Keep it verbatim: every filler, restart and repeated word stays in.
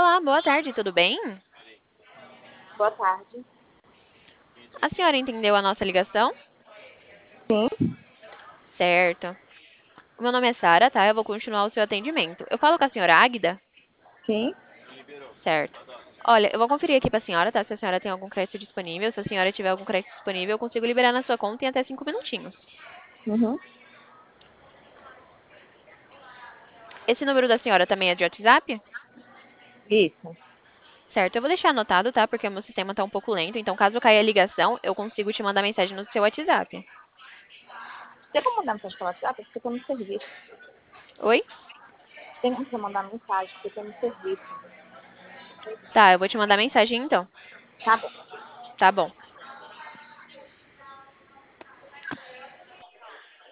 Olá, boa tarde, tudo bem? Boa tarde. A senhora entendeu a nossa ligação? Sim, Certo. O meu nome é Sara, tá? Eu vou continuar o seu atendimento. Eu falo com a senhora Águida? sim. Certo. Olha, eu vou conferir aqui pra senhora, tá? Se a senhora tem algum crédito disponível. Se a senhora tiver algum crédito disponível, eu consigo liberar na sua conta em até cinco minutinhos. Uhum. Esse número da senhora também é de WhatsApp? Isso. Certo, eu vou deixar anotado, tá? Porque o meu sistema tá um pouco lento. Então, caso caia a ligação, eu consigo te mandar mensagem no seu WhatsApp. Tem como mandar mensagem pelo WhatsApp? Porque eu tô no serviço. Oi? Tem como você mandar mensagem? Porque eu tô no serviço. Tá, eu vou te mandar mensagem então. Tá bom. Tá bom.